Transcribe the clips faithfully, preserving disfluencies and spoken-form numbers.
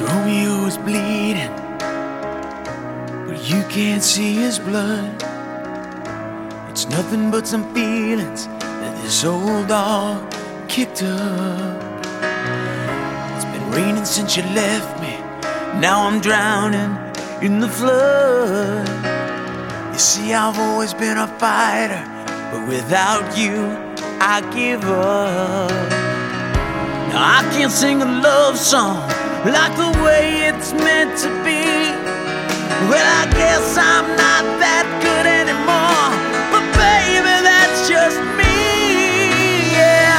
Romeo is bleeding, but you can't see his blood. It's nothing but some feelings that this old dog kicked up. It's been raining since you left me, now I'm drowning in the flood. You see, I've always been a fighter, but without you, I give up. Now I can't sing a love song like the way it's meant to be. Well, I guess I'm not that good anymore, but baby, that's just me. Yeah,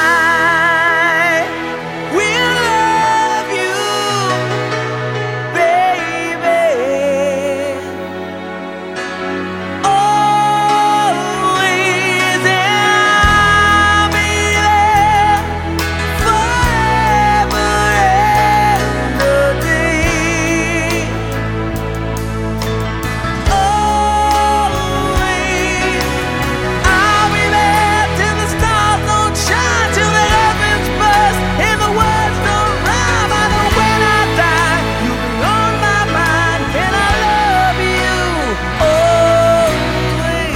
I will love you, baby, always, and I'll be there forever and a day. Always, I'll be there till the stars don't shine, till the heavens burst and the words don't rhyme. I know when I die, you'll be on my mind, and I love you always.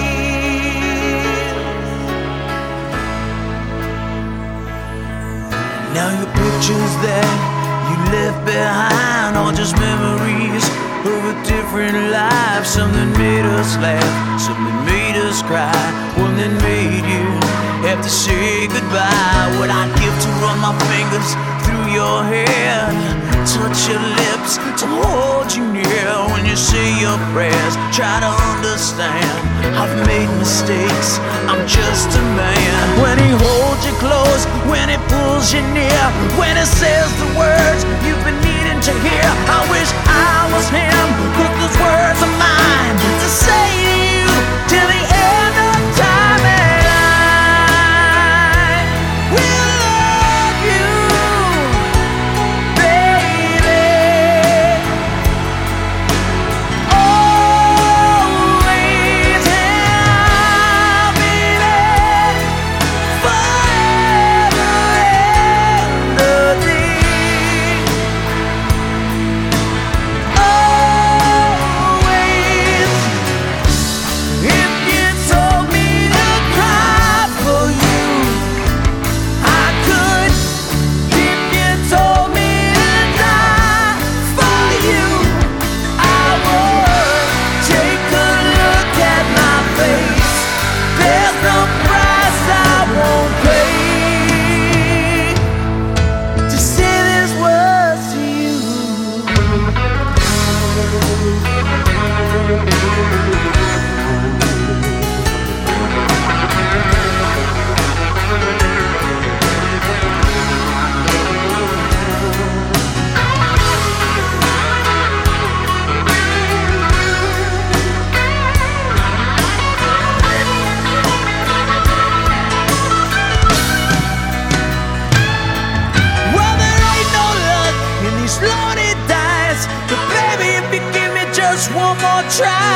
Now your pictures that you left behind are just memories of a different life. Something made us laugh, something made us cry, one that made you have to say goodbye. What I'd give to run my fingers through your hair, touch your lips, to hold you near. When you say your prayers, try to understand, I've made mistakes, I'm just a man. When he holds you close, when he pulls you near, when he says the words you've been needing to hear, I wish I was him, 'cause those words are mine to say to you till the end of time. And I will love you, baby, always, and I'll be there forever and a day. Always, if you told me to cry for you, I could. If you told me to die for you, I would. Take a look at my face, there's no price I won't pay to say these words to you. Well, there ain't no luck in these lonely dice, but baby, if you give me just one more try,